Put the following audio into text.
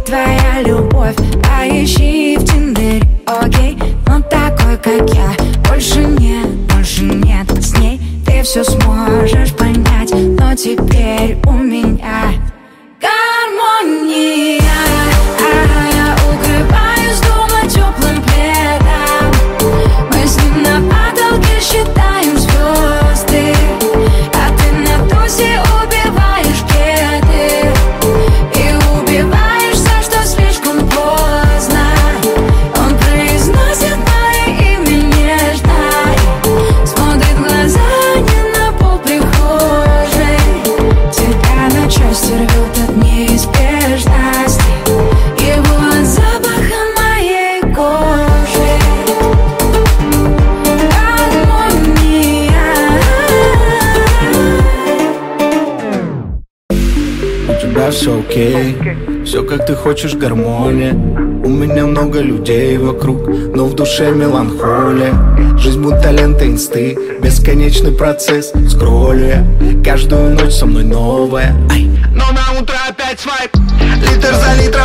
твоя любовь, поищи в Тиндере, окей. Но такой, как я, больше нет с ней. Ты все сможешь понять, но теперь у меня гармония. Я укрываюсь дома теплым пледом. Мы с ним на потолке считаем звезды, а ты на тусе убиваешь кеды и убиваешься, что слишком поздно. Он произносит мое имя нежно, смотрит в глаза не на пол прихожей. Тебя на части рвет от неизбежности, его от запаха моей кожи. У тебя все окей, все как ты хочешь, гармония. У меня много людей вокруг, но в душе меланхолия. Жизнь будто лента инсты, бесконечный процесс. Скроллю я, каждую ночь со мной новая. Но на утро опять свайп, литр за литром